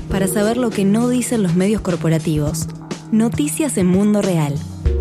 para saber lo que no dicen los medios corporativos. Noticias en Mundo Real.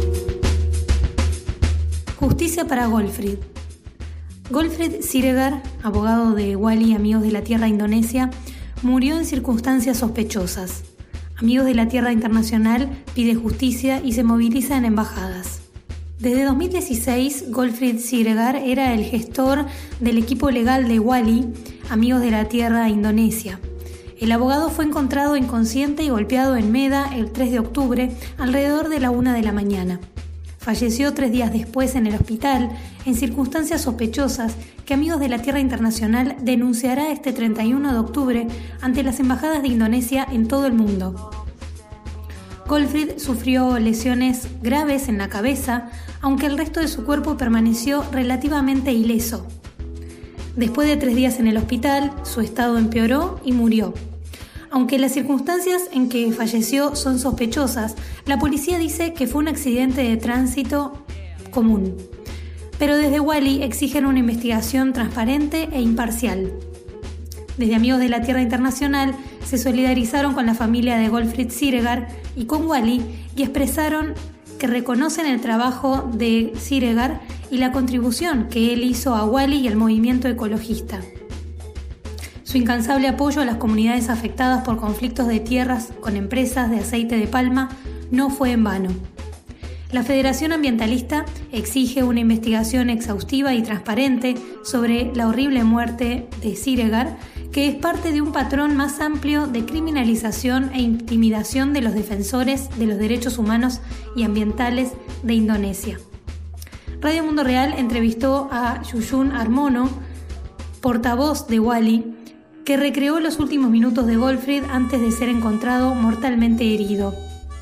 Justicia para Goldfried. Goldfried Siregar, abogado de Wali Amigos de la Tierra Indonesia, murió en circunstancias sospechosas. Amigos de la Tierra Internacional pide justicia y se moviliza en embajadas. Desde 2016, Goldfried Siregar era el gestor del equipo legal de Wali Amigos de la Tierra Indonesia. El abogado fue encontrado inconsciente y golpeado en Medan el 3 de octubre, alrededor de la 1 de la mañana. Falleció 3 días después en el hospital, en circunstancias sospechosas que Amigos de la Tierra Internacional denunciará este 31 de octubre ante las embajadas de Indonesia en todo el mundo. Goldfried sufrió lesiones graves en la cabeza, aunque el resto de su cuerpo permaneció relativamente ileso. Después de 3 días en el hospital, su estado empeoró y murió. Aunque las circunstancias en que falleció son sospechosas, la policía dice que fue un accidente de tránsito común. Pero desde Wali exigen una investigación transparente e imparcial. Desde Amigos de la Tierra Internacional se solidarizaron con la familia de Goldfried Siregar y con Wali y expresaron que reconocen el trabajo de Siregar y la contribución que él hizo a Wali y al movimiento ecologista. Su incansable apoyo a las comunidades afectadas por conflictos de tierras con empresas de aceite de palma no fue en vano. La Federación Ambientalista exige una investigación exhaustiva y transparente sobre la horrible muerte de Siregar, que es parte de un patrón más amplio de criminalización e intimidación de los defensores de los derechos humanos y ambientales de Indonesia. Radio Mundo Real entrevistó a Yuyun Harmono, portavoz de Wali, que recreó los últimos minutos de Goldfried antes de ser encontrado mortalmente herido.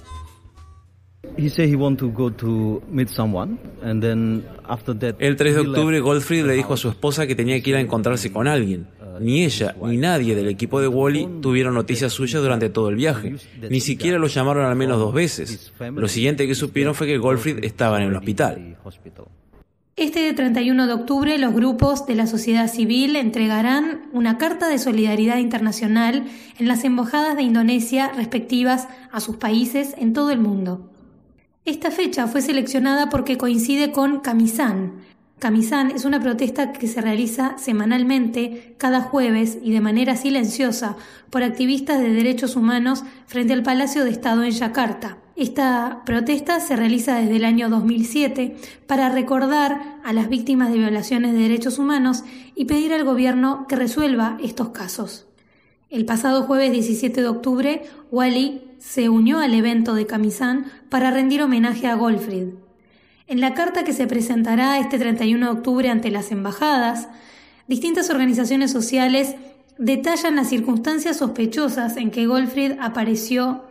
El 3 de octubre, Goldfried le dijo a su esposa que tenía que ir a encontrarse con alguien. Ni ella ni nadie del equipo de Wali tuvieron noticias suyas durante todo el viaje. Ni siquiera lo llamaron al menos 2 veces. Lo siguiente que supieron fue que Goldfried estaba en el hospital. Este 31 de octubre, los grupos de la sociedad civil entregarán una carta de solidaridad internacional en las embajadas de Indonesia respectivas a sus países en todo el mundo. Esta fecha fue seleccionada porque coincide con Kamisan. Kamisan es una protesta que se realiza semanalmente, cada jueves y de manera silenciosa, por activistas de derechos humanos frente al Palacio de Estado en Yakarta. Esta protesta se realiza desde el año 2007 para recordar a las víctimas de violaciones de derechos humanos y pedir al gobierno que resuelva estos casos. El pasado jueves 17 de octubre, Wali se unió al evento de Kamisan para rendir homenaje a Goldfried. En la carta que se presentará este 31 de octubre ante las embajadas, distintas organizaciones sociales detallan las circunstancias sospechosas en que Goldfried apareció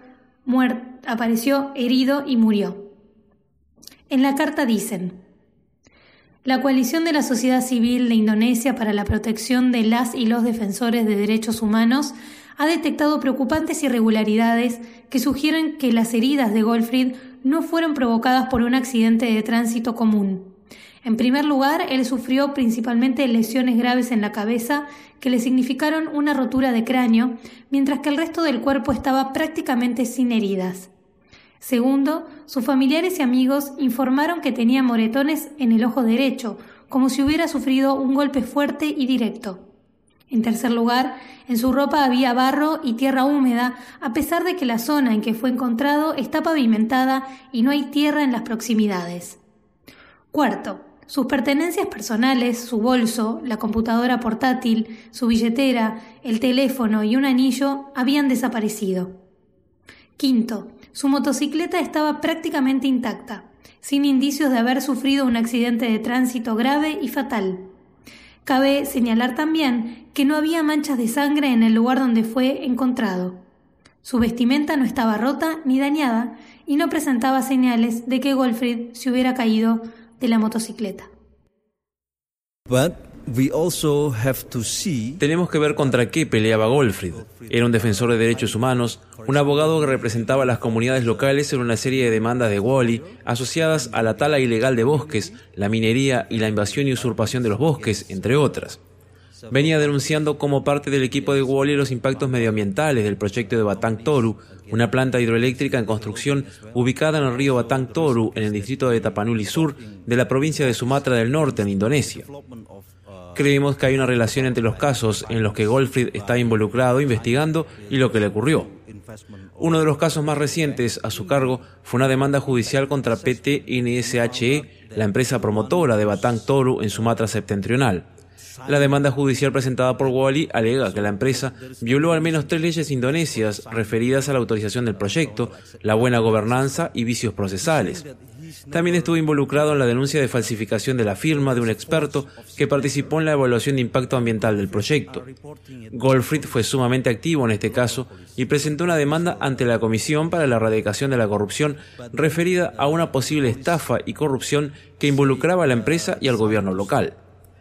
herido y murió. En la carta dicen: la coalición de la sociedad civil de Indonesia para la protección de las y los defensores de derechos humanos ha detectado preocupantes irregularidades que sugieren que las heridas de Goldfried no fueron provocadas por un accidente de tránsito común. En primer lugar, él sufrió principalmente lesiones graves en la cabeza que le significaron una rotura de cráneo, mientras que el resto del cuerpo estaba prácticamente sin heridas. Segundo, sus familiares y amigos informaron que tenía moretones en el ojo derecho, como si hubiera sufrido un golpe fuerte y directo. En tercer lugar, en su ropa había barro y tierra húmeda, a pesar de que la zona en que fue encontrado está pavimentada y no hay tierra en las proximidades. Cuarto, sus pertenencias personales, su bolso, la computadora portátil, su billetera, el teléfono y un anillo habían desaparecido. Quinto, su motocicleta estaba prácticamente intacta, sin indicios de haber sufrido un accidente de tránsito grave y fatal. Cabe señalar también que no había manchas de sangre en el lugar donde fue encontrado. Su vestimenta no estaba rota ni dañada y no presentaba señales de que Goldfried se hubiera caído de la motocicleta. Tenemos que ver contra qué peleaba Goldfried. Era un defensor de derechos humanos, un abogado que representaba a las comunidades locales en una serie de demandas de Wali asociadas a la tala ilegal de bosques, la minería y la invasión y usurpación de los bosques, entre otras. venía denunciando como parte del equipo de Wally los impactos medioambientales del proyecto de Batang Toru, una planta hidroeléctrica en construcción ubicada en el río Batang Toru, en el distrito de Tapanuli Sur, de la provincia de Sumatra del Norte, en Indonesia. Creemos que hay una relación entre los casos en los que Goldfried está involucrado investigando y lo que le ocurrió. Uno de los casos más recientes a su cargo fue una demanda judicial contra PT NSHE, la empresa promotora de Batang Toru en Sumatra septentrional. La demanda judicial presentada por Wally alega que la empresa violó al menos 3 leyes indonesias referidas a la autorización del proyecto, la buena gobernanza y vicios procesales. También estuvo involucrado en la denuncia de falsificación de la firma de un experto que participó en la evaluación de impacto ambiental del proyecto. Goldfried fue sumamente activo en este caso y presentó una demanda ante la Comisión para la Erradicación de la Corrupción referida a una posible estafa y corrupción que involucraba a la empresa y al gobierno local.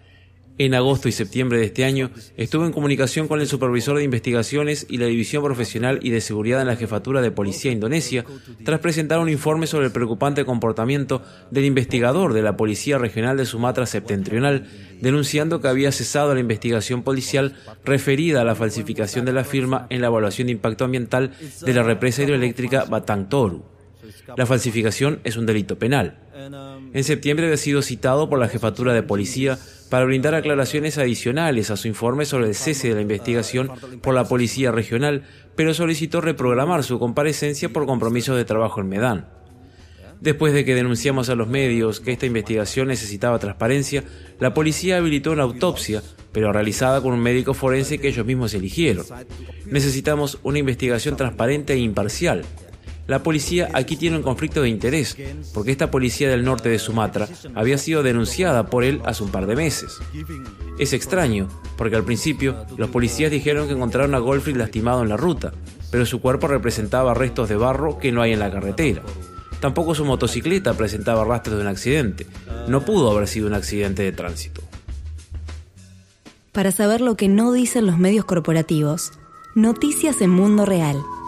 En agosto y septiembre de este año, estuvo en comunicación con el supervisor de investigaciones y la División Profesional y de Seguridad en la Jefatura de Policía Indonesia, tras presentar un informe sobre el preocupante comportamiento del investigador de la Policía Regional de Sumatra Septentrional, denunciando que había cesado la investigación policial referida a la falsificación de la firma en la evaluación de impacto ambiental de la represa hidroeléctrica Batang Toru. La falsificación es un delito penal. En septiembre había sido citado por la Jefatura de Policía para brindar aclaraciones adicionales a su informe sobre el cese de la investigación por la Policía Regional, pero solicitó reprogramar su comparecencia por compromisos de trabajo en Medan. Después de que denunciamos a los medios que esta investigación necesitaba transparencia, la policía habilitó una autopsia, pero realizada con un médico forense que ellos mismos eligieron. Necesitamos una investigación transparente e imparcial. La policía aquí tiene un conflicto de interés, porque esta policía del norte de Sumatra había sido denunciada por él hace un par de meses. Es extraño, porque al principio los policías dijeron que encontraron a Goldfried lastimado en la ruta, pero su cuerpo representaba restos de barro que no hay en la carretera. Tampoco su motocicleta presentaba rastros de un accidente. No pudo haber sido un accidente de tránsito. Para saber lo que no dicen los medios corporativos, noticias en Mundo Real.